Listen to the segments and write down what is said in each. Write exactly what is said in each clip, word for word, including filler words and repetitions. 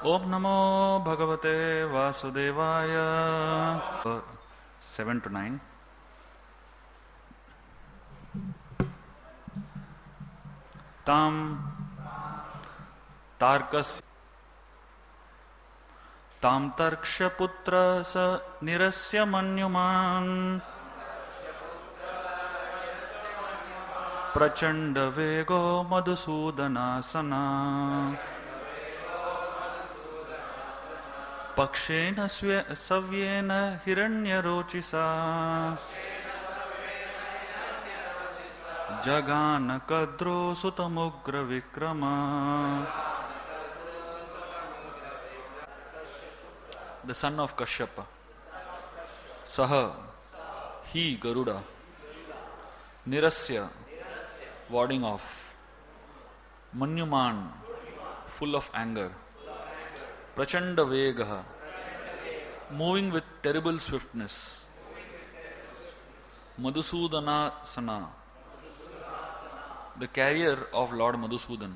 Om Namo Bhagavate Vasudevaya. seven to nine. Tam Tarkas Tam Tarksha Putra Sa Nirasya Manyuman Prachanda Vego Madhusudanasana Pakshena Savyena Hiranyarochisa Jagana Kadro Sutamugra Vikrama. The son of Kashyapa. Saha, he, Garuda. Nirasya, warding off. Manyuman, full of anger. Prachanda Vegaha, moving with terrible swiftness. Madhusudana-sana, the carrier of Lord Madhusudan.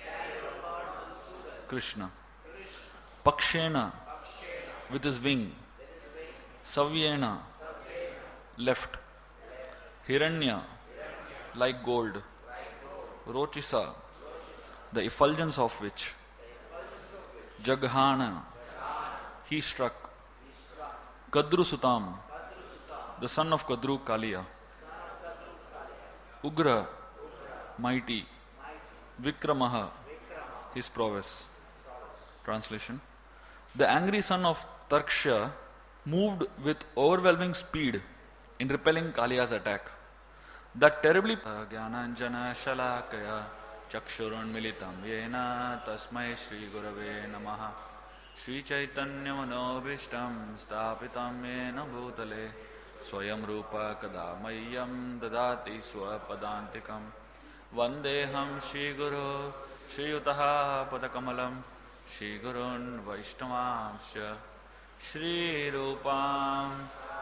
Krishna. Pakshena, with his wing. Savyena, left. Hiranya, like gold. Rochisa, the effulgence of which. Jaghana, he struck. Kadru Sutam, the son of Kadru Kaliya. Ugra, mighty. Vikramaha, his prowess. Translation. The angry son of Tarksha moved with overwhelming speed in repelling Kaliya's attack. That terribly Gyananjana Shalakaya Chakshurun Militam Yena Tasmai Shri Gurave Namaha Shri Chaitanya Manobhishtam Stapitam Yena Bhutale Swayam Rupa Kadamayam Dadati Swapadantikam Vandeham Shri Guru Shri Yutaha Padakamalam Shri Gurun Vaishnavamsya Shri Rupam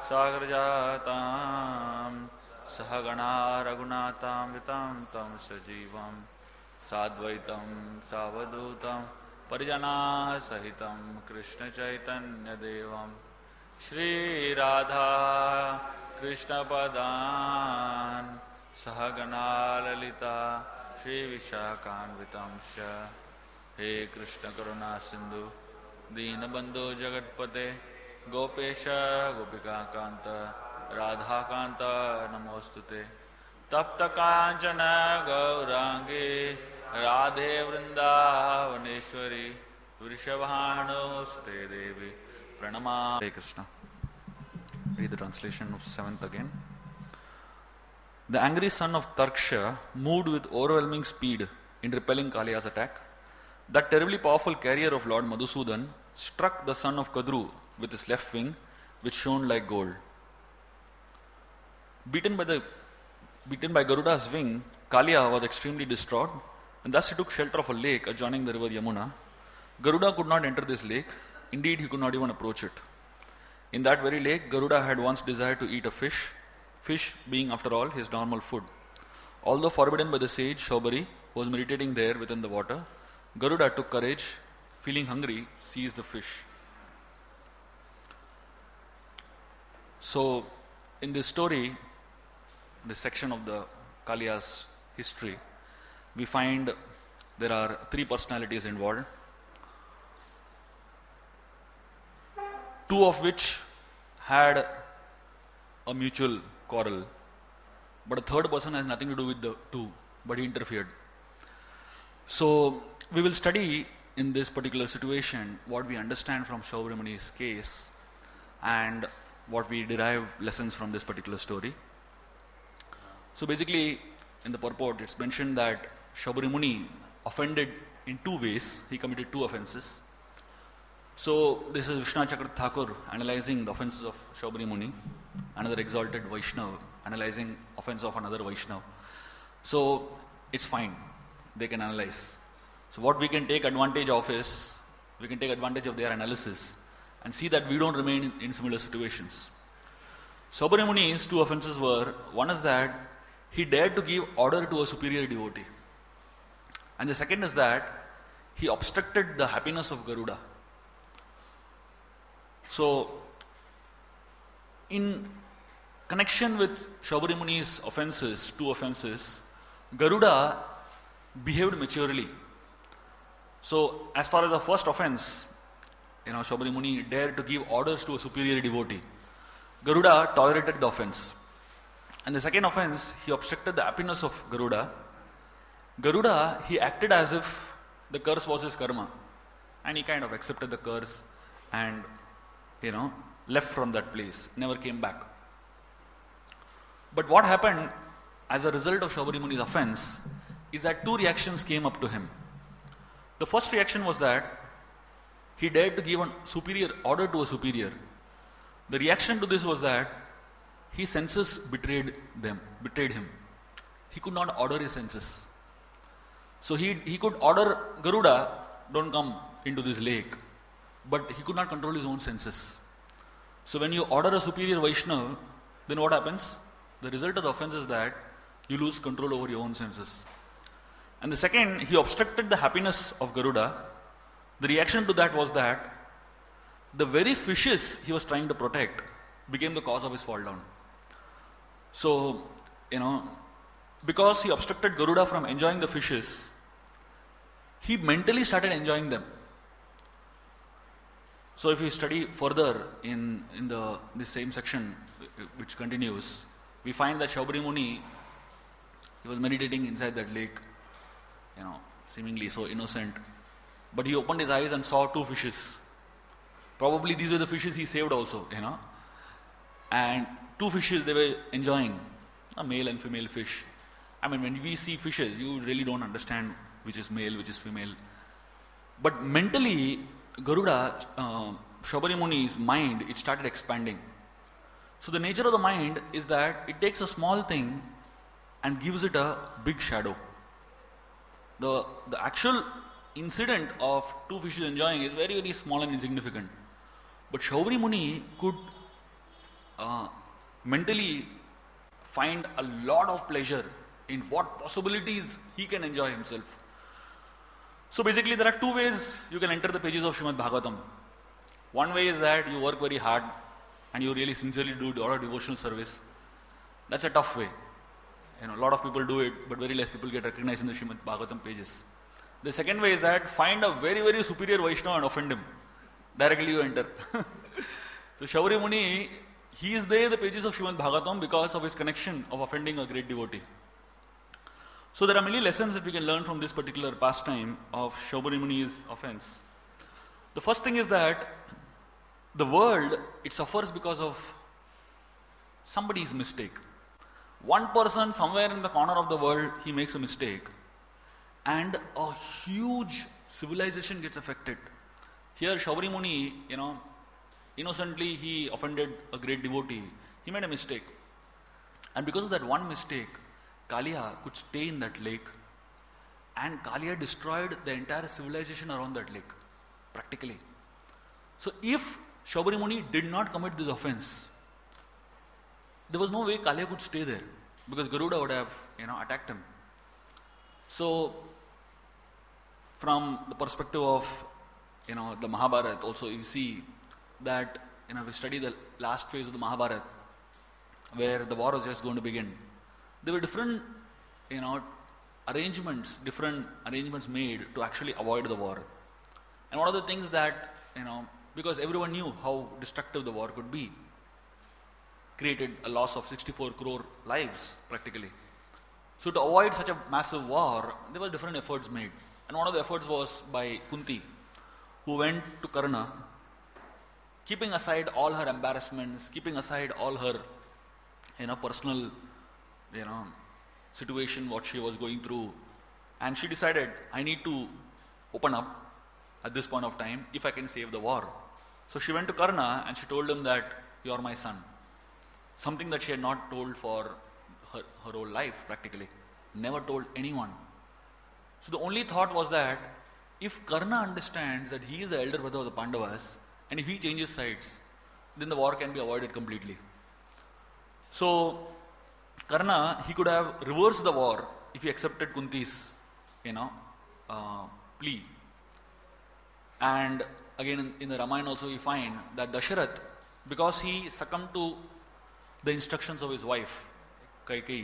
Sagrajatam Sahagana Raghunatam Vitam Tam Sajivam Sadvaitam Savadutam Parijana Sahitam Krishna Chaitanya Devam Shri Radha Krishna Padan Sahagana Lalita Shri Vishakhanvitam Sha. He Krishna Karuna Sindhu Deenabandhu Jagatpate Gopesha Gopika Kanta Radha Kanta Namostute Tapta Kanchana Gaurangi Radhe Vrindavaneshwari Vrishabhanu Sute Devi Pranama. Hare Krishna. Read the translation of seventh again. The angry son of Tarksha moved with overwhelming speed in repelling Kaliya's attack. That terribly powerful carrier of Lord Madhusudan struck the son of Kadru with his left wing, which shone like gold. Beaten by the beaten by Garuda's wing, Kaliya was extremely distraught, and thus he took shelter of a lake adjoining the river Yamuna. Garuda could not enter this lake. Indeed, he could not even approach it. In that very lake, Garuda had once desired to eat a fish, fish being, after all, his normal food. Although forbidden by the sage Shaubari, who was meditating there within the water, Garuda took courage, feeling hungry, seized the fish. So, in this story, this section of the Kaliya's history, we find there are three personalities involved, two of which had a mutual quarrel, but a third person has nothing to do with the two, but he interfered. So, we will study in this particular situation what we understand from Shaubari Muni's case and what we derive lessons from this particular story. So basically, in the purport, it's mentioned that Shaubari Muni offended in two ways. He committed two offenses. So this is Vishnu Chakra Thakur analyzing the offenses of Shaubari Muni, another exalted Vaishnava analyzing offense of another Vaishnava. So it's fine, they can analyze. So what we can take advantage of is, we can take advantage of their analysis and see that we don't remain in, in similar situations. Shaubari Muni's two offenses were, one is that he dared to give order to a superior devotee. And the second is that he obstructed the happiness of Garuda. So, in connection with Shaubari Muni's offenses, two offenses, Garuda behaved maturely. So, as far as the first offense, you know, Shaubari Muni dared to give orders to a superior devotee. Garuda tolerated the offense. And the second offense, he obstructed the happiness of Garuda. Garuda, he acted as if the curse was his karma. And he kind of accepted the curse and, you know, left from that place, never came back. But what happened as a result of Shaubari Muni's offense is that two reactions came up to him. The first reaction was that he dared to give a superior order to a superior. The reaction to this was that his senses betrayed them, betrayed him. He could not order his senses. So he, he could order Garuda, don't come into this lake, but he could not control his own senses. So when you order a superior Vaishnava, then what happens? The result of the offense is that you lose control over your own senses. And the second, he obstructed the happiness of Garuda. The reaction to that was that the very fishes he was trying to protect became the cause of his fall down. So, you know, because he obstructed Garuda from enjoying the fishes, he mentally started enjoying them. So if you study further in, in the this same section which continues, we find that Shaubari Muni, he was meditating inside that lake, you know, seemingly so innocent. But he opened his eyes and saw two fishes. Probably these were the fishes he saved also, you know. And two fishes they were enjoying, a male and female fish. I mean, when we see fishes, you really don't understand which is male, which is female. But mentally, Garuda, uh, Shaubari Muni's mind, it started expanding. So the nature of the mind is that it takes a small thing and gives it a big shadow. The, the actual incident of two fishes enjoying is very, very small and insignificant. But Shaubari Muni could uh, mentally find a lot of pleasure in what possibilities he can enjoy himself. So basically there are two ways you can enter the pages of Srimad Bhagavatam. One way is that you work very hard and you really sincerely do a lot of devotional service. That's a tough way. You know, a lot of people do it, but very less people get recognized in the Srimad Bhagavatam pages. The second way is that find a very, very superior Vaishnava and offend him. Directly you enter. So Shaubari Muni, he is there in the pages of Srimad Bhagavatam because of his connection of offending a great devotee. So there are many lessons that we can learn from this particular pastime of Shaubari Muni's offense. The first thing is that the world, it suffers because of somebody's mistake. One person somewhere in the corner of the world, he makes a mistake and a huge civilization gets affected. Here Shaubari Muni, you know, innocently he offended a great devotee. He made a mistake. And because of that one mistake, Kaliya could stay in that lake and Kaliya destroyed the entire civilization around that lake, practically. So if Shaubari Muni did not commit this offense, there was no way Kaliya could stay there because Garuda would have, you know, attacked him. So from the perspective of, you know, the Mahabharata also you see that, you know, we study the last phase of the Mahabharata where the war was just going to begin. There were different, you know, arrangements, different arrangements made to actually avoid the war. And one of the things that, you know, because everyone knew how destructive the war could be, created a loss of sixty-four crore lives practically. So to avoid such a massive war, there were different efforts made. And one of the efforts was by Kunti, who went to Karna, keeping aside all her embarrassments, keeping aside all her, you know, personal, you know, situation, what she was going through. And she decided, I need to open up at this point of time if I can save the war. So she went to Karna and she told him that, you are my son. Something that she had not told for her, her whole life practically. Never told anyone. So the only thought was that if Karna understands that he is the elder brother of the Pandavas and if he changes sides, then the war can be avoided completely. So Karna, he could have reversed the war if he accepted Kunti's, you know, uh, plea. And again in, in the Ramayana also we find that Dasharath, because he succumbed to the instructions of his wife, Kaikeyi,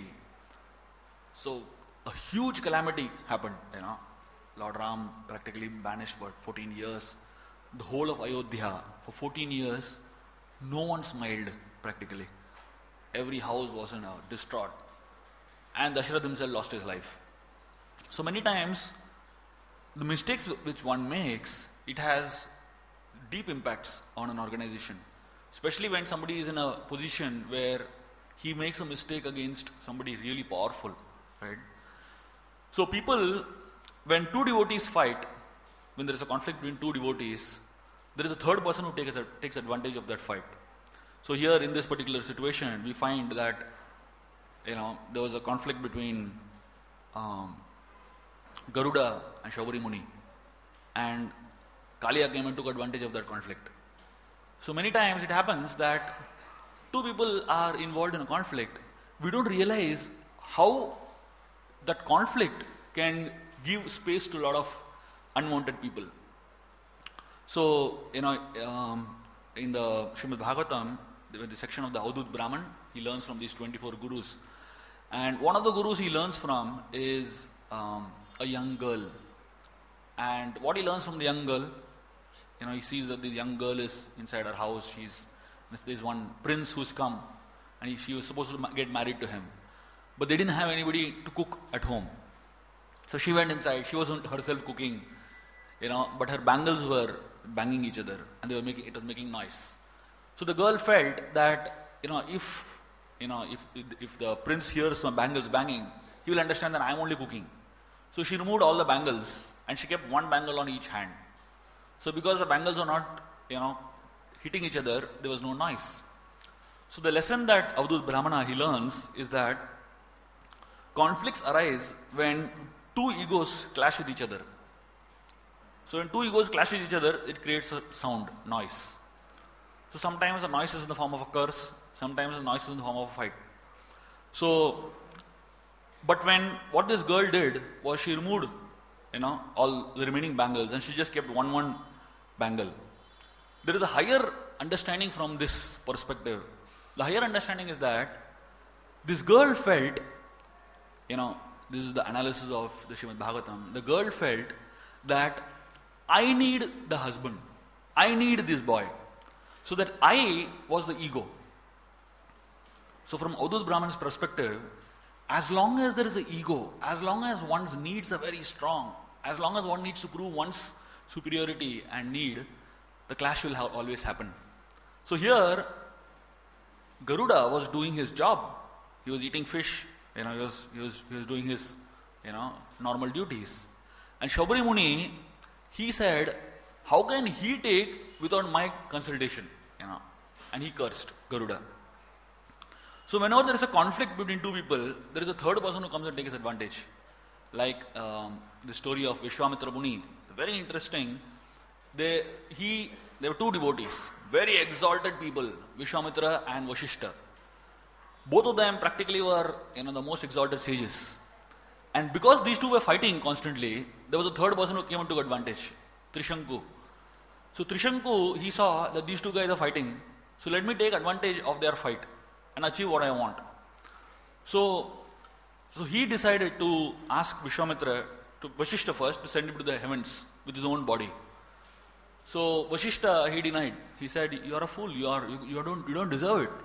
so a huge calamity happened, you know. Lord Ram practically banished for fourteen years. The whole of Ayodhya, for fourteen years, no one smiled practically. Every house was in a distraught. And Dasharath himself lost his life. So many times, the mistakes which one makes, it has deep impacts on an organization. Especially when somebody is in a position where he makes a mistake against somebody really powerful, right? So people, when two devotees fight, when there is a conflict between two devotees, there is a third person who takes, takes advantage of that fight. So here in this particular situation, we find that, you know, there was a conflict between um, Garuda and Shaubari Muni, and Kaliya came and took advantage of that conflict. So many times it happens that two people are involved in a conflict. We don't realize how that conflict can give space to a lot of unwanted people. So, you know, um, in the Srimad Bhagavatam, the, the section of the Avadhut Brahman, he learns from these twenty-four gurus. And one of the gurus he learns from is um, a young girl. And what he learns from the young girl, you know, he sees that this young girl is inside her house. She's, there's one prince who's come, and he, she was supposed to get married to him. But they didn't have anybody to cook at home. So she went inside. She wasn't herself cooking, you know, but her bangles were banging each other, and they were making, it was making noise. So the girl felt that, you know, if, you know, if, if the prince hears some bangles banging, he will understand that I'm only cooking. So she removed all the bangles, and she kept one bangle on each hand. So because the bangles are not, you know, hitting each other, there was no noise. So the lesson that Avadhut Brahmana he learns is that conflicts arise when two egos clash with each other. So when two egos clash with each other, it creates a sound, noise. So sometimes the noise is in the form of a curse, sometimes the noise is in the form of a fight. So, but when, what this girl did was she removed, you know, all the remaining bangles, and she just kept one one bangle. There is a higher understanding from this perspective. The higher understanding is that this girl felt, you know, this is the analysis of the Srimad Bhagavatam, the girl felt that I need the husband, I need this boy. So that I was the ego. So from Avadhut Brahman's perspective, as long as there is an ego, as long as one's needs are very strong, as long as one needs to prove one's superiority and need, the clash will ha- always happen. So here, Garuda was doing his job. He was eating fish, you know, he was, he was, he was doing his, you know, normal duties. And Shaubari Muni, he said, how can he take without my consultation, you know, and he cursed Garuda. So whenever there is a conflict between two people, there is a third person who comes and takes advantage. Like um, the story of Vishwamitra Muni, very interesting. They, he, there were two devotees, very exalted people, Vishwamitra and Vashishta. Both of them practically were, you know, the most exalted sages. And because these two were fighting constantly, there was a third person who came and took advantage, Trishanku. So Trishanku, he saw that these two guys are fighting, so let me take advantage of their fight and achieve what I want. So, so he decided to ask Vishwamitra, to Vashishta first, to send him to the heavens with his own body. So Vashishta, he denied. He said, you are a fool, you, are, you, you, don't, you don't deserve it.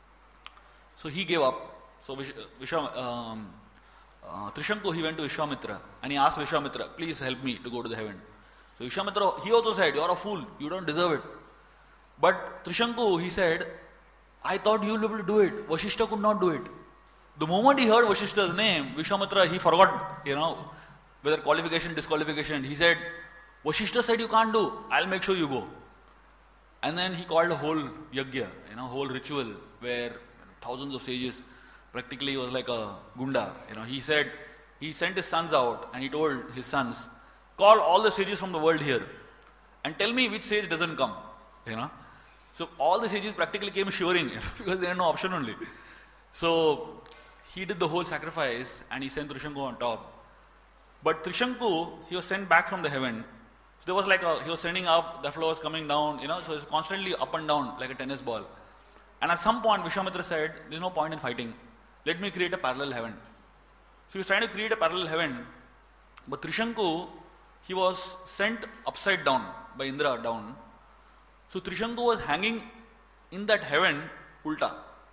So he gave up. So Vish, Vishwam, um, uh, Trishanku, he went to Vishwamitra and he asked Vishwamitra, please help me to go to the heaven. So Vishwamitra, he also said, you are a fool, you don't deserve it. But Trishanku, he said, I thought you would be able to do it. Vashishta could not do it. The moment he heard Vashishta's name, Vishwamitra, he forgot, you know, whether qualification, disqualification. He said, Vashishta said you can't do, I'll make sure you go. And then he called a whole yagya, you know, whole ritual where thousands of sages, practically was like a gunda. You know, he said, he sent his sons out and he told his sons, call all the sages from the world here and tell me which sage doesn't come, you know. So all the sages practically came shivering, you know, because they had no option only. So he did the whole sacrifice and he sent Trishanku on top. But Trishanku, he was sent back from the heaven So there was like a, he was sending up, the flow was coming down, you know, so it's constantly up and down like a tennis ball. And at some point, Vishwamitra said, there's no point in fighting. Let me create a parallel heaven. So he was trying to create a parallel heaven, but Trishanku, he was sent upside down by Indra down. So Trishanku was hanging in that heaven, ulta.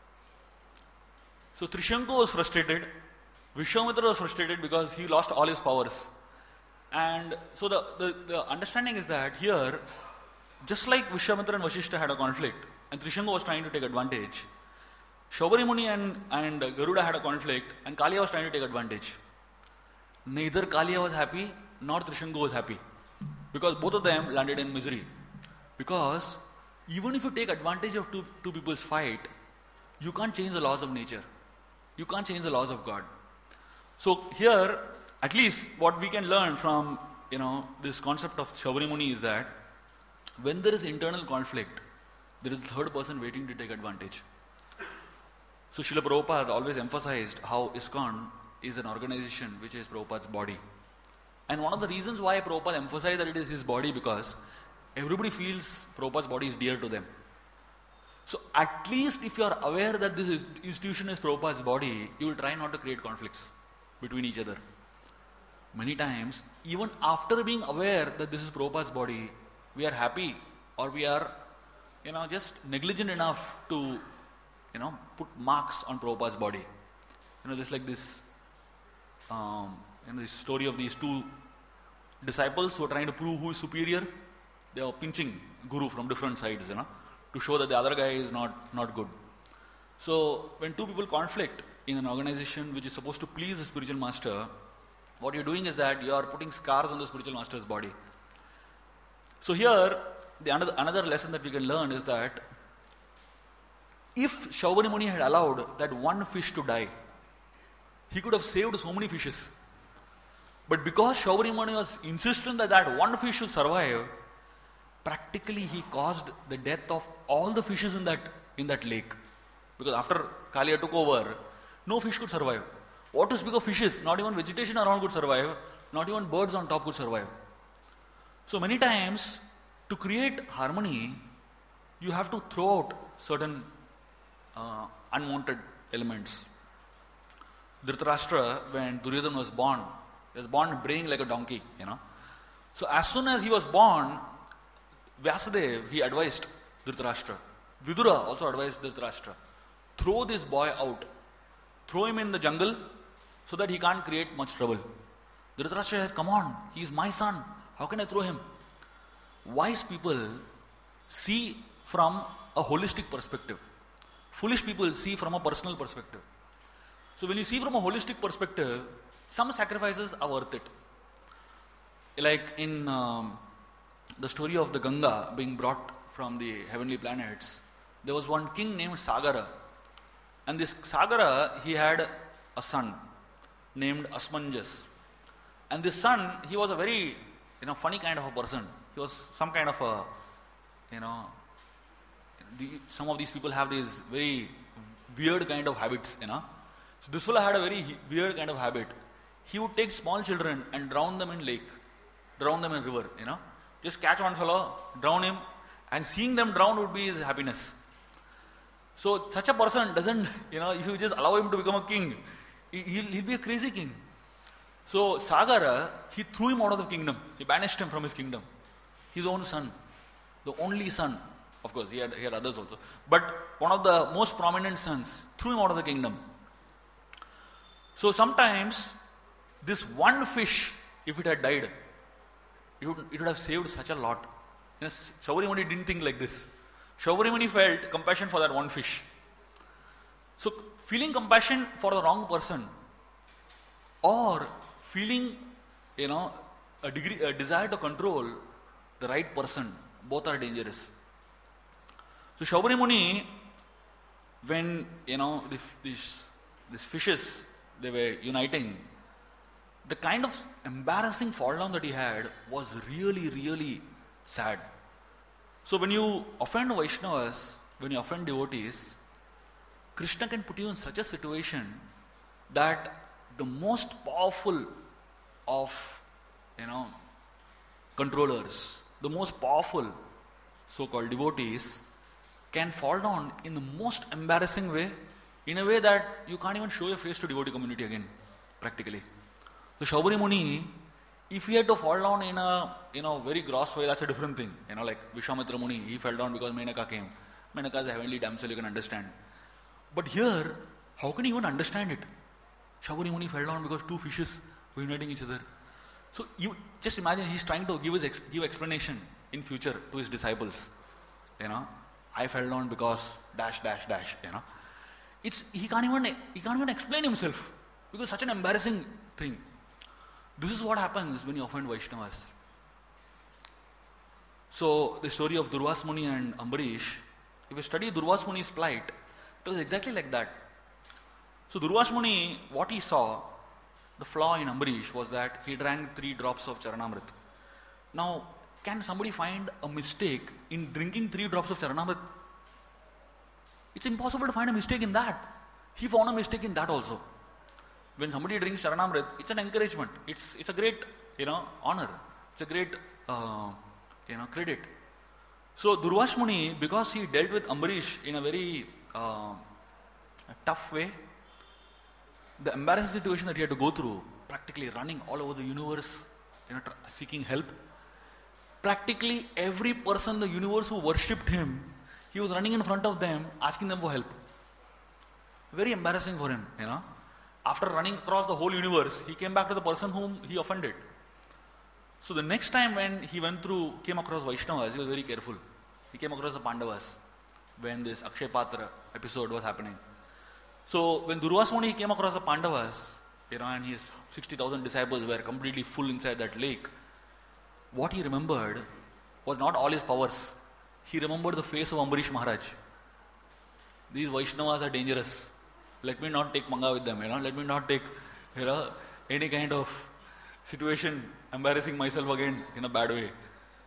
So Trishanku was frustrated, Vishwamitra was frustrated because he lost all his powers. And so the, the, the understanding is that here, just like Vishwamitra and Vasishtha had a conflict, and Trishanku was trying to take advantage, Shaubari Muni and, and Garuda had a conflict, and Kaliya was trying to take advantage. Neither Kaliya was happy, nor Trishanku was happy, because both of them landed in misery. Because even if you take advantage of two, two people's fight, you can't change the laws of nature. You can't change the laws of God. So here, at least what we can learn from, you know, this concept of Shaubari Muni is that when there is internal conflict, there is a third person waiting to take advantage. So Srila Prabhupada always emphasized how ISKCON is an organization which is Prabhupada's body. And one of the reasons why Prabhupada emphasized that it is his body, because everybody feels Prabhupada's body is dear to them. So at least if you are aware that this institution is Prabhupada's body, you will try not to create conflicts between each other. Many times, even after being aware that this is Prabhupada's body, we are happy or we are, you know, just negligent enough to, you know, put marks on Prabhupada's body. You know, just like this, um, you know, this story of these two disciples who are trying to prove who is superior. They are pinching Guru from different sides, you know, to show that the other guy is not, not good. So when two people conflict in an organization which is supposed to please the spiritual master, what you're doing is that you are putting scars on the spiritual master's body. So here, the another, another lesson that we can learn is that if Shaubari Muni had allowed that one fish to die, he could have saved so many fishes. But because Shaubari Muni was insistent that that one fish should survive, practically he caused the death of all the fishes in that, in that lake. Because after Kaliya took over, no fish could survive. What to speak of fishes? Not even vegetation around could survive, not even birds on top could survive. So many times, to create harmony, you have to throw out certain uh, unwanted elements. Dhritarashtra, when Duryodhana was born, he was born braying like a donkey, you know. So as soon as he was born, Vyasadeva, he advised Dhritarashtra. Vidura also advised Dhritarashtra. Throw this boy out. Throw him in the jungle so that he can't create much trouble. Dhritarashtra said, come on, he is my son. How can I throw him? Wise people see from a holistic perspective. Foolish people see from a personal perspective. So when you see from a holistic perspective, some sacrifices are worth it. Like in um, the story of the Ganga being brought from the heavenly planets, there was one king named Sagara. And this Sagara, he had a son named Asmanjas. And this son, he was a very, you know, funny kind of a person. He was some kind of a, you know, the, some of these people have these very weird kind of habits, you know. So this fellow had a very weird kind of habit. He would take small children and drown them in lake, drown them in river, you know. Just catch one fellow, drown him, and seeing them drown would be his happiness. So such a person doesn't, you know, if you just allow him to become a king, he'll, he'll be a crazy king. So Sagara, he threw him out of the kingdom. He banished him from his kingdom. His own son, the only son, of course, he had, he had others also, but one of the most prominent sons, threw him out of the kingdom. So sometimes, this one fish, if it had died, it would, it would have saved such a lot. Yes, Shaubari Muni didn't think like this. Shaubari Muni felt compassion for that one fish. So feeling compassion for the wrong person, or feeling, you know, a degree, a desire to control the right person, both are dangerous. So Shaubari Muni, when, you know, this, these, these fishes, they were uniting, the kind of embarrassing fall down that he had was really, really sad. So when you offend Vaishnavas, when you offend devotees, Krishna can put you in such a situation that the most powerful of, you know, controllers, the most powerful so-called devotees can fall down in the most embarrassing way, in a way that you can't even show your face to devotee community again, practically. So Shaubari Muni, if he had to fall down in a you know very gross way, that's a different thing. You know, like Vishwamitra Muni, he fell down because Menaka came. Menaka is a heavenly damsel, you can understand. But here, how can you even understand it? Shaubari Muni fell down because two fishes were uniting each other. So you just imagine he's trying to give his ex- give explanation in future to his disciples. You know, I fell down because dash dash dash. You know, it's he can't even he can't even explain himself because such an embarrassing thing. This is what happens when you offend Vaishnavas. So the story of Durvas Muni and Ambarish, if you study Durvas Muni's plight, it was exactly like that. So Durvas Muni, what he saw, the flaw in Ambarish was that he drank three drops of Charanamrit. Now, can somebody find a mistake in drinking three drops of Charanamrit? It's impossible to find a mistake in that. He found a mistake in that also. When somebody drinks Charanamrit, it's an encouragement. It's it's a great, you know, honor. It's a great, uh, you know, credit. So Durvas Muni, because he dealt with Ambarish in a very uh, tough way, the embarrassing situation that he had to go through, practically running all over the universe, you know, seeking help. Practically every person in the universe who worshipped him, he was running in front of them, asking them for help. Very embarrassing for him, you know. After running across the whole universe, he came back to the person whom he offended. So the next time when he went through, came across Vaishnavas, he was very careful. He came across the Pandavas when this Akshay Patra episode was happening. So when Durvas Muni came across the Pandavas, you know, and his sixty thousand disciples were completely full inside that lake, what he remembered was not all his powers. He remembered the face of Ambarish Maharaj. These Vaishnavas are dangerous. Let me not take manga with them, you know. Let me not take, you know, any kind of situation, embarrassing myself again in a bad way.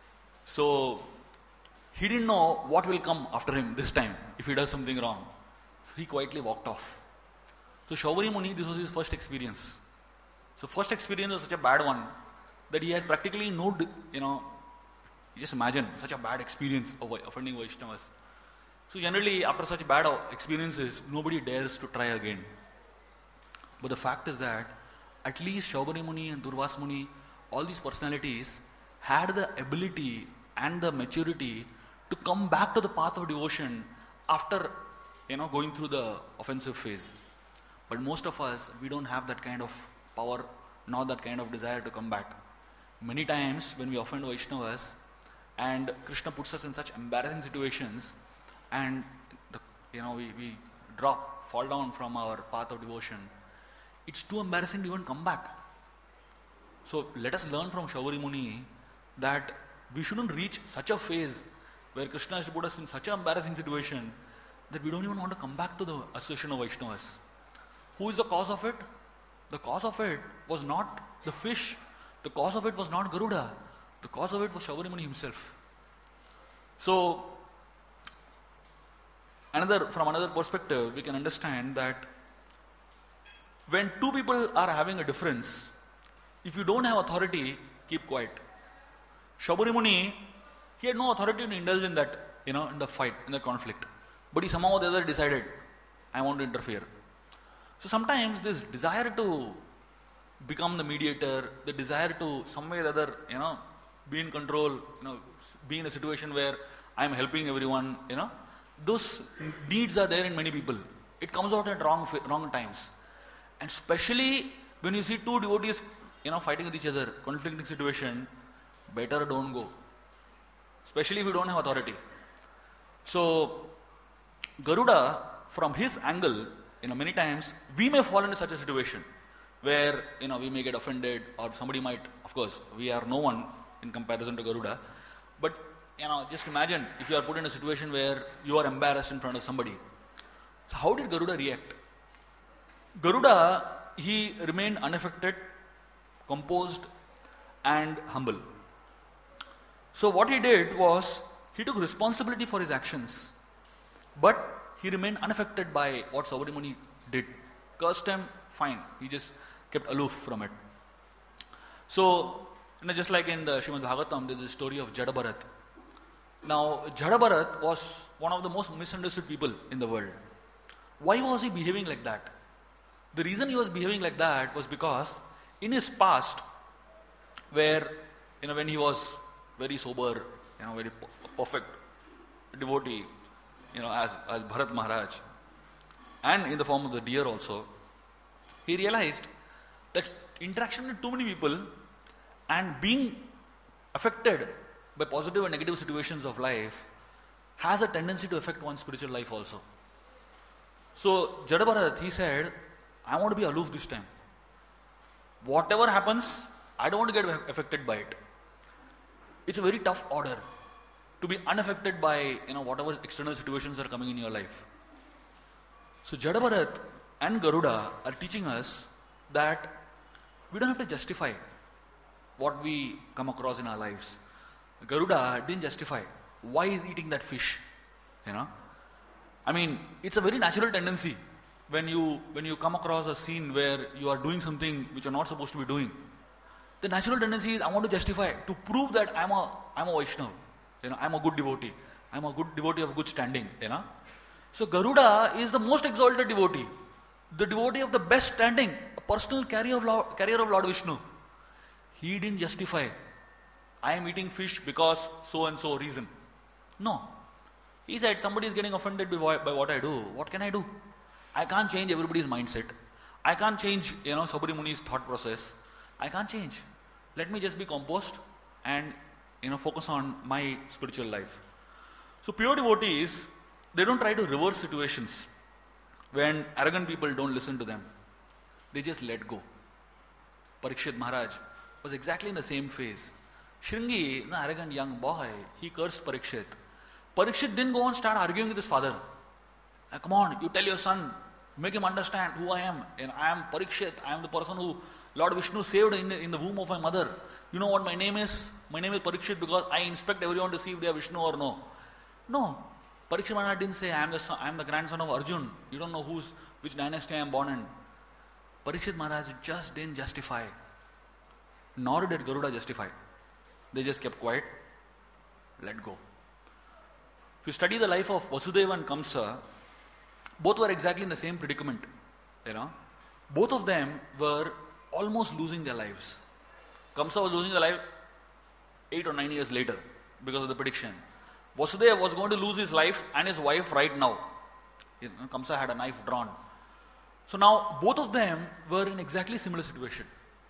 So he didn't know what will come after him this time if he does something wrong. So he quietly walked off. So Shaubari Muni, this was his first experience. So first experience was such a bad one that he had practically no, you know, you just imagine such a bad experience of offending Vaishnavas. So generally, after such bad experiences, nobody dares to try again. But the fact is that at least Shaubari Muni and Durvas Muni, all these personalities had the ability and the maturity to come back to the path of devotion after, you know, going through the offensive phase. But most of us, we don't have that kind of power, nor that kind of desire to come back. Many times when we offend Vaishnavas and Krishna puts us in such embarrassing situations, and the, you know we, we drop, fall down from our path of devotion, it's too embarrassing to even come back. So let us learn from Shaubari Muni that we shouldn't reach such a phase where Krishna has to put us in such an embarrassing situation that we don't even want to come back to the association of Vaishnavas. Who is the cause of it? The cause of it was not the fish. The cause of it was not Garuda. The cause of it was Shaubari Muni himself. So Another, from another perspective, we can understand that when two people are having a difference, if you don't have authority, keep quiet. Shaubari Muni, he had no authority to indulge in that, you know, in the fight, in the conflict. But he somehow or the other decided, I want to interfere. So sometimes this desire to become the mediator, the desire to some way or other, you know, be in control, you know, be in a situation where I am helping everyone, you know, those needs are there in many people. It comes out at wrong wrong times. And especially when you see two devotees, you know, fighting with each other, conflicting situation, better don't go. Especially if you don't have authority. So, Garuda, from his angle, you know, many times, we may fall into such a situation where, you know, we may get offended or somebody might, of course, we are no one in comparison to Garuda, but you know, just imagine if you are put in a situation where you are embarrassed in front of somebody. So how did Garuda react? Garuda, he remained unaffected, composed and humble. So what he did was, he took responsibility for his actions, but he remained unaffected by what Shaubari Muni did. Cursed him, fine. He just kept aloof from it. So You know, just like in the Srimad Bhagavatam, there is the story of Jadabharat. Now, Jadabharat was one of the most misunderstood people in the world. Why was he behaving like that? The reason he was behaving like that was because in his past, where, you know, when he was very sober, you know, very perfect devotee, you know, as, as Bharat Maharaj, and in the form of the deer also, he realized that interaction with too many people and being affected by positive and negative situations of life has a tendency to affect one's spiritual life also. So Jadabharat, he said, I want to be aloof this time. Whatever happens, I don't want to get affected by it. It's a very tough order to be unaffected by, you know, whatever external situations are coming in your life. So Jadabharat and Garuda are teaching us that we don't have to justify what we come across in our lives. Garuda didn't justify why he's eating that fish. You know, I mean, it's a very natural tendency when you when you come across a scene where you are doing something which you're not supposed to be doing. The natural tendency is I want to justify to prove that I'm a I'm a Vaishnava. You know, I'm a good devotee. I'm a good devotee of good standing. You know, so Garuda is the most exalted devotee, the devotee of the best standing, a personal carrier of Lord, carrier of Lord Vishnu. He didn't justify, I am eating fish because so and so reason. No. He said, somebody is getting offended by, by what I do. What can I do? I can't change everybody's mindset. I can't change, you know, Sabari Muni's thought process. I can't change. Let me just be composed and, you know, focus on my spiritual life. So pure devotees, they don't try to reverse situations when arrogant people don't listen to them. They just let go. Parikshit Maharaj was exactly in the same phase. Shringi, an arrogant young boy, he cursed Parikshit. Parikshit didn't go and start arguing with his father. Like, come on, you tell your son, make him understand who I am. And I am Parikshit, I am the person who Lord Vishnu saved in the, in the womb of my mother. You know what my name is? My name is Parikshit because I inspect everyone to see if they are Vishnu or no. No. Parikshit Maharaj didn't say, I am the son, I am the grandson of Arjun. You don't know who's which dynasty I am born in. Parikshit Maharaj just didn't justify. Nor did Garuda justify. They just kept quiet, let go. If you study the life of Vasudeva and Kamsa, both were exactly in the same predicament. You know, both of them were almost losing their lives. Kamsa was losing their life eight or nine years later because of the prediction. Vasudeva was going to lose his life and his wife right now. You know, Kamsa had a knife drawn. So now both of them were in exactly similar situation.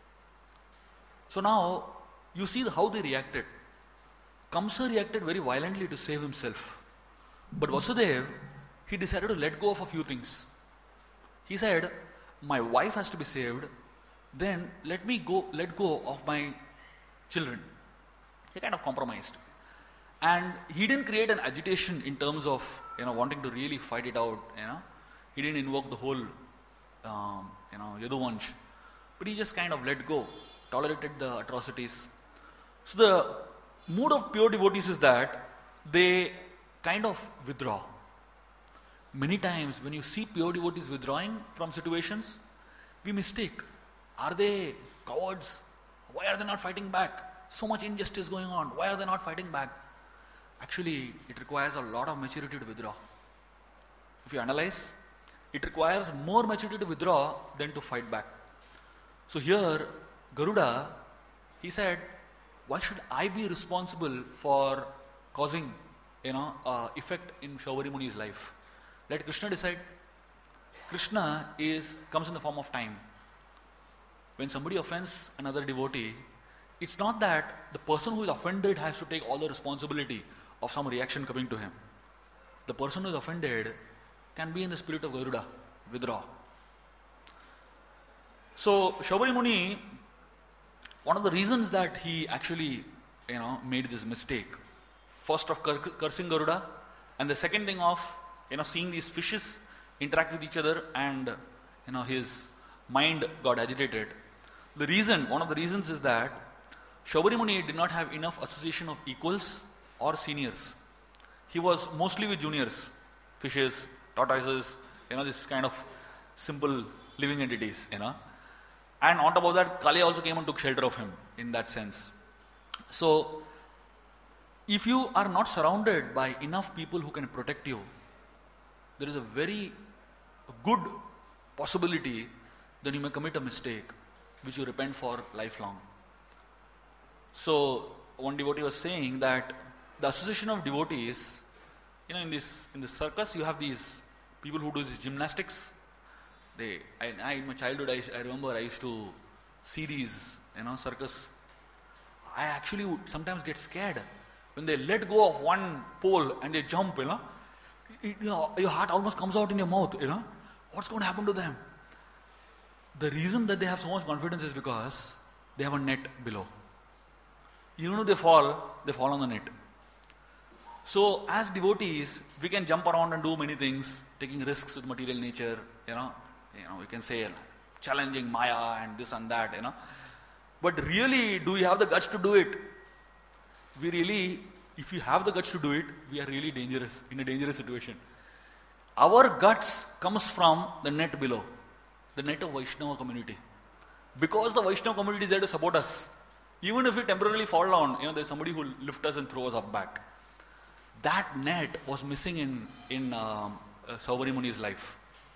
So now you see how they reacted. Kamsa reacted very violently to save himself. But Vasudeva, he decided to let go of a few things. He said, my wife has to be saved, then let me go, let go of my children. He kind of compromised. And he didn't create an agitation in terms of, you know, wanting to really fight it out, you know. He didn't invoke the whole, um, you know, Yaduvansh. But he just kind of let go, tolerated the atrocities. So the mood of pure devotees is that they kind of withdraw. Many times when you see pure devotees withdrawing from situations, we mistake. Are they cowards? Why are they not fighting back? So much injustice going on. Why are they not fighting back? Actually, it requires a lot of maturity to withdraw. If you analyze, it requires more maturity to withdraw than to fight back. So here, Garuda, he said, why should I be responsible for causing, you know, uh, effect in Shaubari Muni's life? Let Krishna decide. Krishna is comes in the form of time. When somebody offends another devotee, it's not that the person who is offended has to take all the responsibility of some reaction coming to him. The person who is offended can be in the spirit of Garuda, withdraw. So Shaubari Muni, one of the reasons that he actually, you know, made this mistake, first of cur- cursing Garuda, and the second thing of, you know, seeing these fishes interact with each other, and, you know, his mind got agitated. The reason, one of the reasons is that Shaubari Muni did not have enough association of equals or seniors. He was mostly with juniors, fishes, tortoises, you know, this kind of simple living entities, you know. And on top of that, Kali also came and took shelter of him in that sense. So, if you are not surrounded by enough people who can protect you, there is a very good possibility that you may commit a mistake which you repent for lifelong. So, one devotee was saying that the association of devotees, you know, in this in the circus, you have these people who do these gymnastics. They, I, I in my childhood, I, I remember I used to see these, you know, circus. I actually would sometimes get scared when they let go of one pole and they jump, you know. It, you know, your heart almost comes out in your mouth, you know. What's going to happen to them? The reason that they have so much confidence is because they have a net below. Even if they fall, they fall on the net. So, as devotees, we can jump around and do many things, taking risks with material nature, you know. You know, we can say challenging Maya and this and that, you know. But really, do we have the guts to do it? We really, if we have the guts to do it, we are really dangerous, in a dangerous situation. Our guts comes from the net below, the net of Vaishnava community. Because the Vaishnava community is there to support us. Even if we temporarily fall down, you know, there's somebody who will lift us and throw us up back. That net was missing in, in um, uh, Saubhari Muni's life.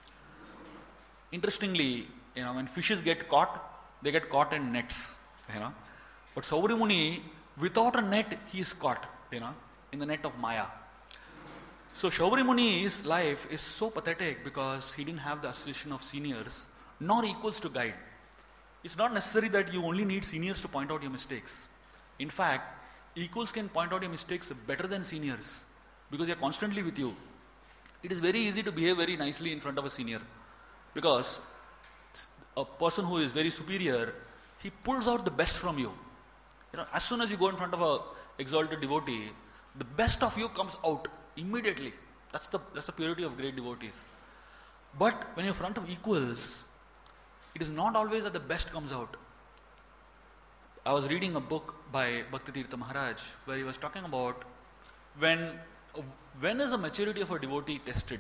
Interestingly, you know, when fishes get caught, they get caught in nets, you know. But Saubhari Muni, without a net, he is caught, you know, in the net of Maya. So Saubhari Muni's life is so pathetic because he didn't have the association of seniors, nor equals to guide. It's not necessary that you only need seniors to point out your mistakes. In fact, equals can point out your mistakes better than seniors because they are constantly with you. It is very easy to behave very nicely in front of a senior because a person who is very superior, he pulls out the best from you. You know, as soon as you go in front of a exalted devotee, the best of you comes out immediately. That's the that's the purity of great devotees. But when you're in front of equals, it is not always that the best comes out. I was reading a book by Bhaktitirtha Maharaj where he was talking about when when is the maturity of a devotee tested?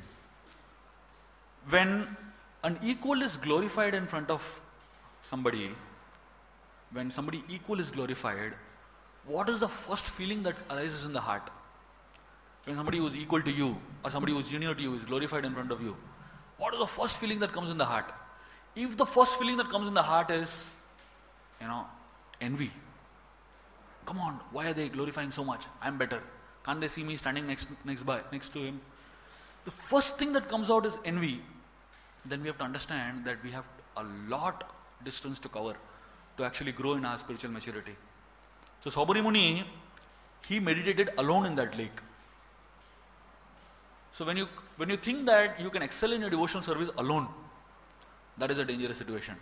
When an equal is glorified in front of somebody, when somebody equal is glorified, what is the first feeling that arises in the heart? When somebody who is equal to you or somebody who is junior to you is glorified in front of you, what is the first feeling that comes in the heart? If the first feeling that comes in the heart is, you know, envy. Come on, why are they glorifying so much? I'm better. Can't they see me standing next next by next to him? The first thing that comes out is envy. Then we have to understand that we have a lot distance to cover to actually grow in our spiritual maturity. So Saubhari Muni, he meditated alone in that lake. So when you when you think that you can excel in your devotional service alone, that is a dangerous situation.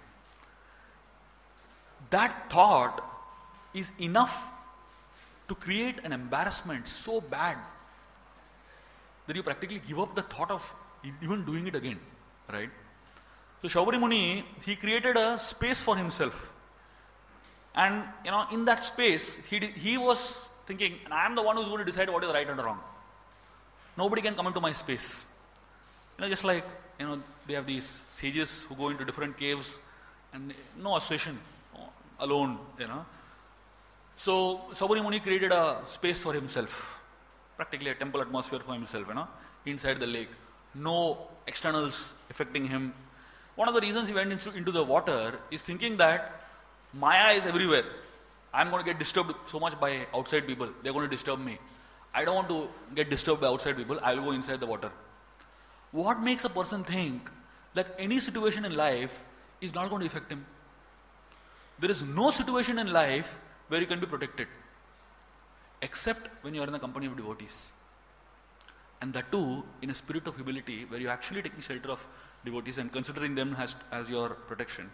That thought is enough to create an embarrassment so bad that you practically give up the thought of even doing it again, right? So Saubhari Muni, he created a space for himself. And, you know, in that space, he he was thinking, I am the one who's going to decide what is right and wrong. Nobody can come into my space. You know, just like, you know, they have these sages who go into different caves and no association, alone, you know. So Saubhari Muni created a space for himself, practically a temple atmosphere for himself, you know, inside the lake. No externals affecting him. One of the reasons he went into, into the water is thinking that Maya is everywhere. I'm going to get disturbed so much by outside people. They're going to disturb me. I don't want to get disturbed by outside people. I will go inside the water. What makes a person think that any situation in life is not going to affect him? There is no situation in life where you can be protected, except when you are in the company of devotees. And that too, in a spirit of humility, where you are actually taking shelter of devotees and considering them as, as your protection.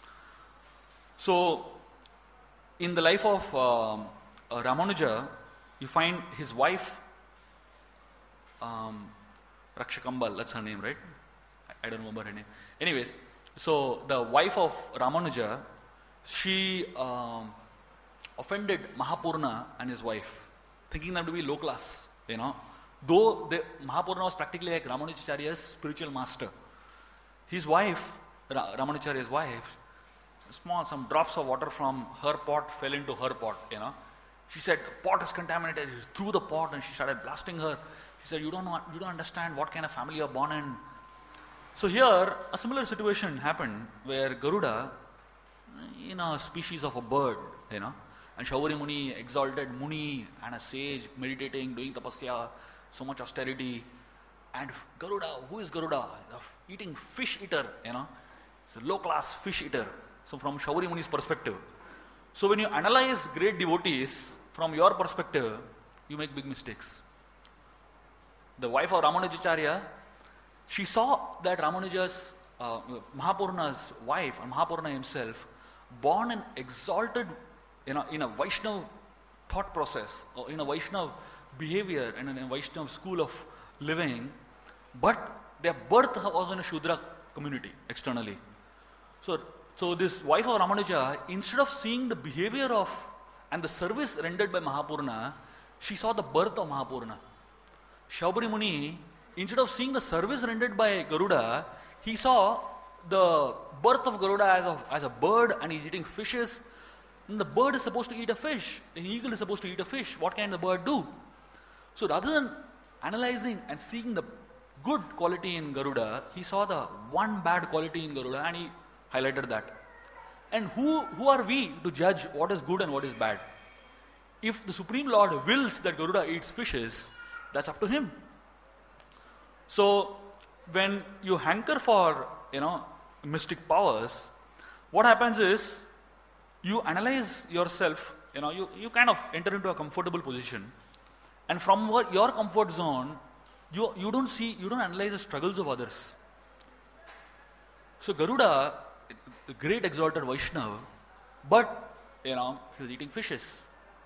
So, in the life of uh, uh, Ramanuja, you find his wife, um, Rakshakambal, that's her name, right? I, I don't remember her name. Anyways, so the wife of Ramanuja, she um, offended Mahapurna and his wife, thinking them to be low class, you know. Though the, Mahapurna was practically like Ramanujacharya's spiritual master. His wife, Ra- Ramanujacharya's wife, small, some drops of water from her pot fell into her pot, you know. She said, the pot is contaminated. He threw the pot and she started blasting her. He said, you don't know, you don't understand what kind of family you're born in. So here, a similar situation happened where Garuda, in a species of a bird, you know, and Shaubari Muni, exalted Muni and a sage, meditating, doing tapasya, so much austerity. And Garuda, who is Garuda? The eating fish eater, you know. It's a low-class fish eater. So from Shaubari Muni's perspective. So when you analyze great devotees from your perspective, you make big mistakes. The wife of Ramanujacharya, she saw that Ramanuja's, uh, Mahapurna's wife, and Mahapurna himself, born and exalted, you know, in a Vaishnava thought process, or in a Vaishnava behavior, and in a Vaishnava school of living, but their birth was in a Shudra community externally. So, so this wife of Ramanuja, instead of seeing the behavior of and the service rendered by Mahapurna, she saw the birth of Mahapurna. Shaubari Muni, instead of seeing the service rendered by Garuda, he saw the birth of Garuda as a, as a bird, and he's eating fishes. And the bird is supposed to eat a fish. An eagle is supposed to eat a fish. What can the bird do? So rather than analyzing and seeing the good quality in Garuda, he saw the one bad quality in Garuda and he highlighted that. And who, who are we to judge what is good and what is bad? If the Supreme Lord wills that Garuda eats fishes, that's up to him. So when you hanker for, you know, mystic powers, what happens is you analyze yourself, you know, you, you kind of enter into a comfortable position, and from your comfort zone, you, you don't see, you don't analyze the struggles of others. So Garuda, the great exalted Vaishnava, but, you know, he was eating fishes.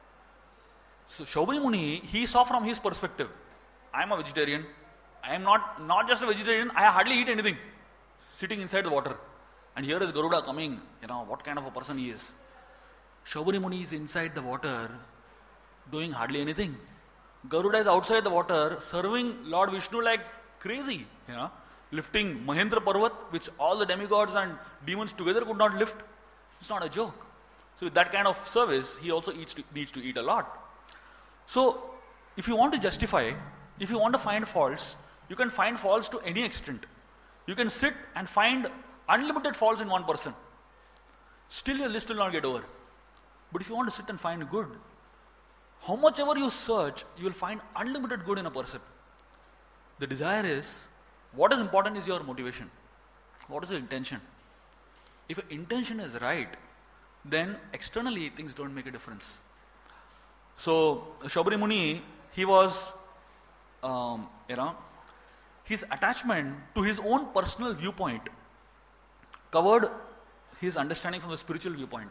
So Shaubari Muni, he saw from his perspective, I am a vegetarian, I am not, not just a vegetarian, I hardly eat anything, sitting inside the water. And here is Garuda coming, you know, what kind of a person he is. Shaubari Muni is inside the water, doing hardly anything. Garuda is outside the water, serving Lord Vishnu like crazy, you know, lifting Mahendra Parvat, which all the demigods and demons together could not lift. It's not a joke. So with that kind of service, he also eats to, needs to eat a lot. So if you want to justify, if you want to find faults, you can find faults to any extent. You can sit and find unlimited faults in one person. Still your list will not get over. But if you want to sit and find good, how much ever you search, you will find unlimited good in a person. The desire is, what is important is your motivation. What is your intention? If your intention is right, then externally things don't make a difference. So Shaubari Muni, he was, um, you know, his attachment to his own personal viewpoint covered his understanding from the spiritual viewpoint.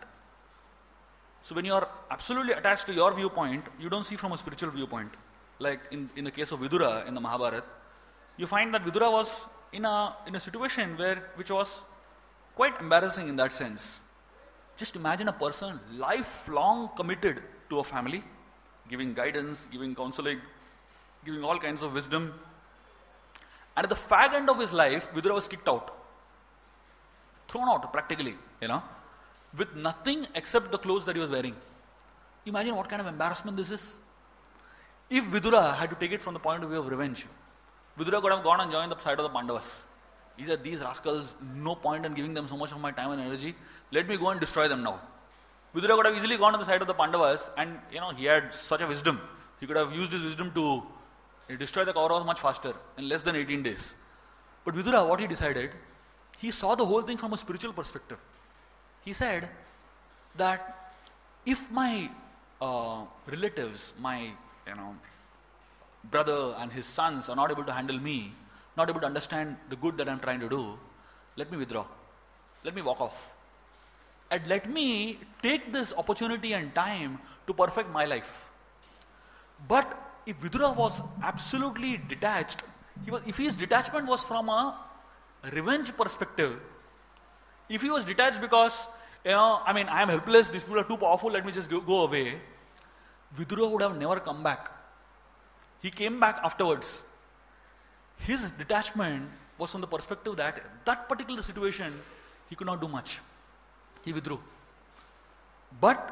So when you are absolutely attached to your viewpoint, you don't see from a spiritual viewpoint. Like in, in the case of Vidura in the Mahabharata, you find that Vidura was in a, in a situation where, which was quite embarrassing in that sense. Just imagine a person lifelong committed to a family, giving guidance, giving counseling, giving all kinds of wisdom. And at the fag end of his life, Vidura was kicked out. Thrown out practically, you know, with nothing except the clothes that he was wearing. Imagine what kind of embarrassment this is. If Vidura had to take it from the point of view of revenge, Vidura could have gone and joined the side of the Pandavas. He said, these rascals, no point in giving them so much of my time and energy. Let me go and destroy them now. Vidura could have easily gone to the side of the Pandavas, and you know, he had such a wisdom. He could have used his wisdom to destroy the Kauravas much faster, in less than eighteen days. But Vidura, what he decided, he saw the whole thing from a spiritual perspective. He said that if my uh, relatives, my you know, brother and his sons are not able to handle me, not able to understand the good that I am trying to do, let me withdraw. Let me walk off. And let me take this opportunity and time to perfect my life. But if Vidura was absolutely detached, he was, if his detachment was from a revenge perspective, if he was detached because, you know, I mean, I am helpless, these people are too powerful, let me just go, go away, Vidura would have never come back. He came back afterwards. His detachment was from the perspective that that particular situation, he could not do much. He withdrew. But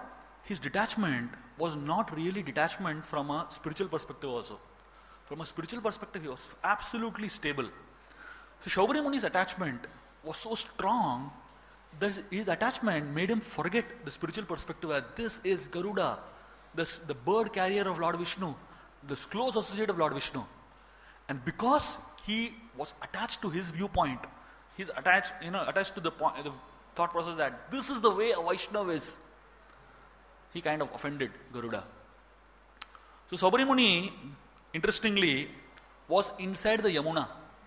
his detachment was not really detachment from a spiritual perspective also. From a spiritual perspective, he was absolutely stable. So Shaubari Muni's attachment was so strong that his attachment made him forget the spiritual perspective that this is Garuda, this, the bird carrier of Lord Vishnu, this close associate of Lord Vishnu. And because he was attached to his viewpoint, he's attached, you know, attached to the, point, the thought process that this is the way a Vaishnava is, he kind of offended Garuda. So Shaubari Muni, interestingly, was inside the Yamuna.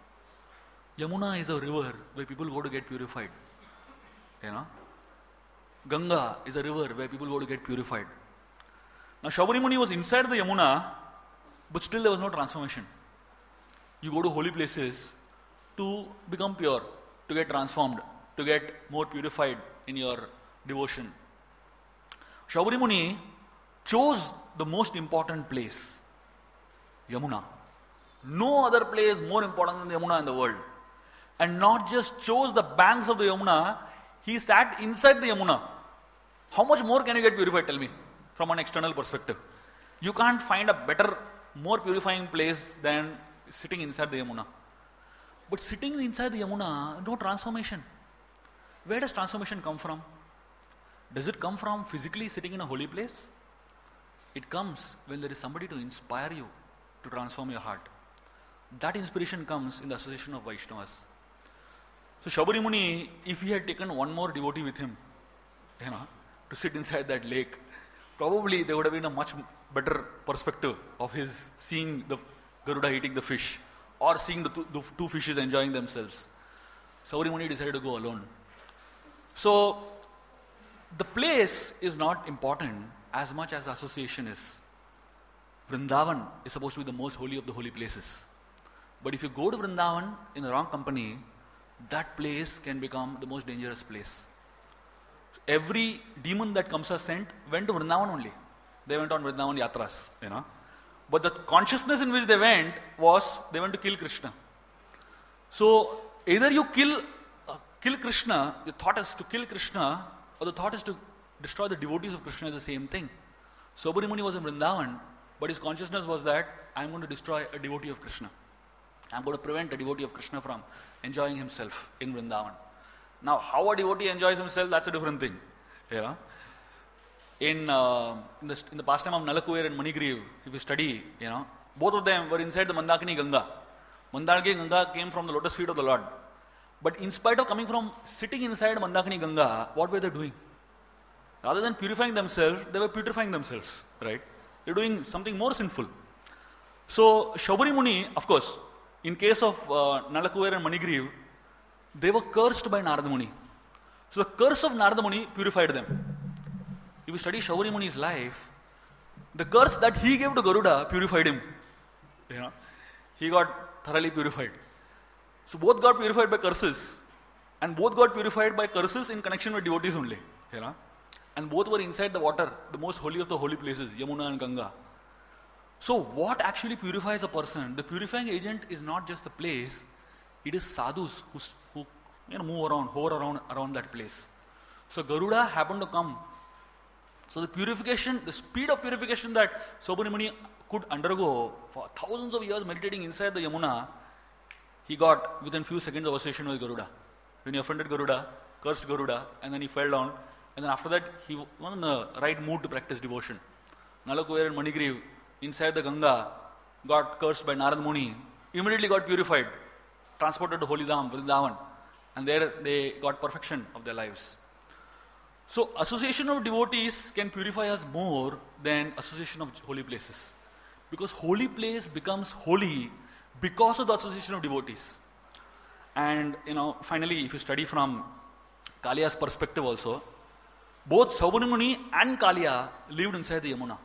Yamuna is a river where people go to get purified. You know, Ganga is a river where people go to get purified. Now Shaubari Muni was inside the Yamuna, but still there was no transformation. You go to holy places to become pure, to get transformed, to get more purified in your devotion. Shaubari Muni chose the most important place, Yamuna. No other place more important than Yamuna in the world. And not just chose the banks of the Yamuna, he sat inside the Yamuna. How much more can you get purified, tell me, from an external perspective? You can't find a better, more purifying place than sitting inside the Yamuna. But sitting inside the Yamuna, no transformation. Where does transformation come from? Does it come from physically sitting in a holy place? It comes when there is somebody to inspire you to transform your heart. That inspiration comes in the association of Vaishnavas. So Shaubari Muni, if he had taken one more devotee with him, you know, to sit inside that lake, probably there would have been a much better perspective of his seeing the Garuda eating the fish or seeing the two, the two fishes enjoying themselves. Shaubari Muni decided to go alone. So the place is not important as much as the association is. Vrindavan is supposed to be the most holy of the holy places. But if you go to Vrindavan in the wrong company, that place can become the most dangerous place. Every demon that Kamsa sent went to Vrindavan only. They went on Vrindavan yatras, you know. But the consciousness in which they went was they went to kill Krishna. So either you kill uh, kill Krishna, the thought is to kill Krishna, or the thought is to destroy the devotees of Krishna is the same thing. Shaubari Muni was in Vrindavan, but his consciousness was that I am going to destroy a devotee of Krishna. I am going to prevent a devotee of Krishna from enjoying himself in Vrindavan. Now, how a devotee enjoys himself, that's a different thing. You know? In, uh, in, the, in the pastime of Nalakuver and Manigriv, if you study, you know, both of them were inside the Mandakini Ganga. Mandakini Ganga came from the lotus feet of the Lord. But in spite of coming from sitting inside Mandakini Ganga, what were they doing? Rather than purifying themselves, they were putrefying themselves, right? They're doing something more sinful. So, Shaubari Muni, of course, in case of uh, Nalakuver and Manigriv, they were cursed by Narada Muni. So, the curse of Narada Muni purified them. If you study Shaubari Muni's life, the curse that he gave to Garuda purified him. You know, he got thoroughly purified. So, both got purified by curses, and both got purified by curses in connection with devotees only. You know, and both were inside the water, the most holy of the holy places, Yamuna and Ganga. So what actually purifies a person? The purifying agent is not just the place, it is sadhus who, who you know, move around, hover around, around that place. So Garuda happened to come. So the purification, the speed of purification that Shaubari Muni could undergo for thousands of years meditating inside the Yamuna, he got within few seconds of association with Garuda. When he offended Garuda, cursed Garuda, and then he fell down. And then after that, he was in the right mood to practice devotion. Nalakuver and Manigriv, inside the Ganga, got cursed by Narada Muni, immediately got purified, transported to Holy Dham, Vrindavan, and there they got perfection of their lives. So, association of devotees can purify us more than association of holy places. Because holy place becomes holy because of the association of devotees. And, you know, finally, if you study from Kaliya's perspective also, both Shaubari Muni and Kaliya lived inside the Yamuna.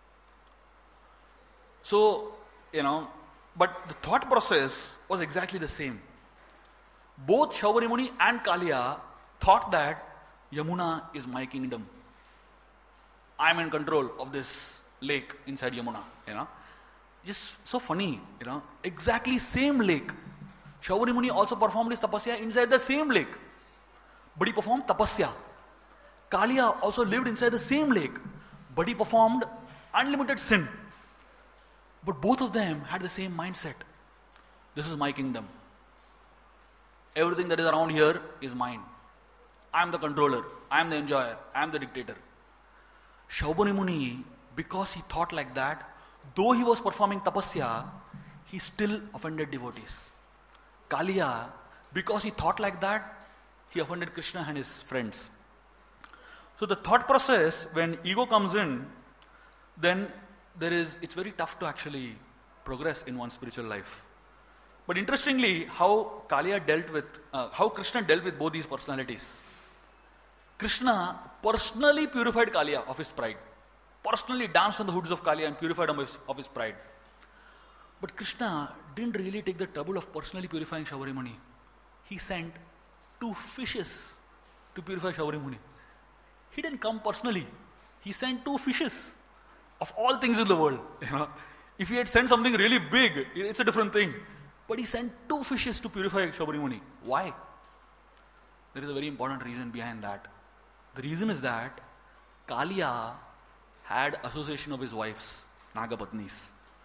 So, you know, but the thought process was exactly the same. Both Shaubari Muni and Kaliya thought that Yamuna is my kingdom. I am in control of this lake inside Yamuna, you know. Just so funny, you know. Exactly same lake. Shaubari Muni also performed his tapasya inside the same lake. But he performed tapasya. Kaliya also lived inside the same lake. but he performed unlimited sin. But both of them had the same mindset. This is my kingdom. Everything that is around here is mine. I am the controller. I am the enjoyer. I am the dictator. Shaubani Muni, because he thought like that, though he was performing tapasya, he still offended devotees. Kaliya, because he thought like that, he offended Krishna and his friends. So the thought process, when ego comes in, then there is, it's very tough to actually progress in one's spiritual life. But interestingly, how Kaliya dealt with, uh, how Krishna dealt with both these personalities. Krishna personally purified Kaliya of his pride. Personally danced on the hoods of Kaliya and purified him of his, of his pride. But Krishna didn't really take the trouble of personally purifying Shaubari Muni. He sent two fishes to purify Shaubari Muni. He didn't come personally. He sent two fishes. Of all things in the world, you know, if he had sent something really big, it's a different thing. But he sent two fishes to purify Shaubari Muni. Why? There is a very important reason behind that. The reason is that Kaliya had association of his wives, Nagapatnis.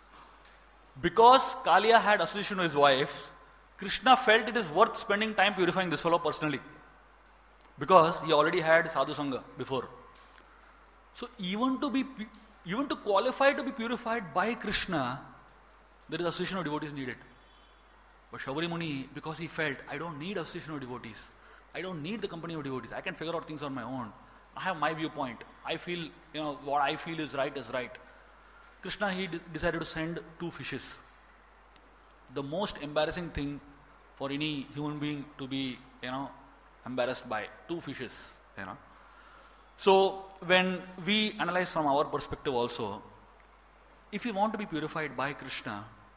Because Kaliya had association with his wife, Krishna felt it is worth spending time purifying this fellow personally. Because he already had Sadhu Sangha before. So even to be Even to qualify to be purified by Krishna, there is association of devotees needed. But Shaubari Muni, because he felt, I don't need association of devotees. I don't need the company of devotees. I can figure out things on my own. I have my viewpoint. I feel, you know, what I feel is right is right. Krishna, he de- decided to send two fishes. The most embarrassing thing for any human being to be, you know, embarrassed by. Two fishes, you know. So, when we analyze from our perspective also, if we want to be purified by Krishna,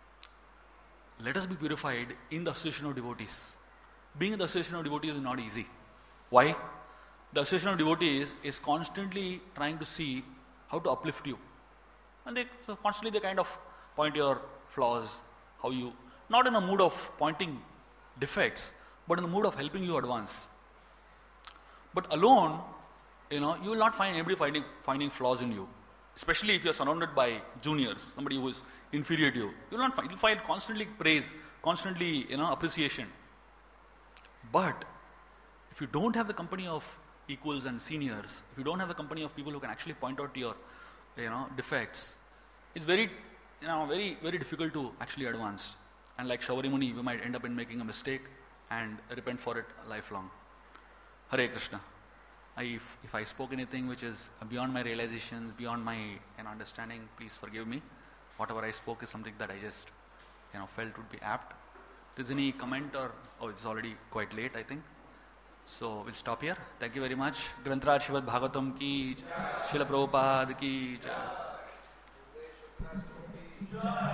let us be purified in the association of devotees. Being in the association of devotees is not easy. Why? The association of devotees is constantly trying to see how to uplift you. And they so constantly they kind of point your flaws, how you, not in a mood of pointing defects, but in the mood of helping you advance. But alone, you know, you will not find anybody finding, finding flaws in you. Especially if you are surrounded by juniors, somebody who is inferior to you. You will not find, you will find constantly praise, constantly, you know, appreciation. But if you don't have the company of equals and seniors, if you don't have the company of people who can actually point out your, you know, defects, it's very, you know, very, very difficult to actually advance. And like Shaubari Muni, we might end up in making a mistake and repent for it lifelong. Hare Krishna. I, if, if I spoke anything which is beyond my realizations, beyond my, you know, understanding, please forgive me. Whatever I spoke is something that I just, you know, felt would be apt. If there's any comment or, oh, it's already quite late, I think. So we'll stop here. Thank you very much. Grantraj Shivad Bhagavatam ki, Srila Prabhupada ki jai.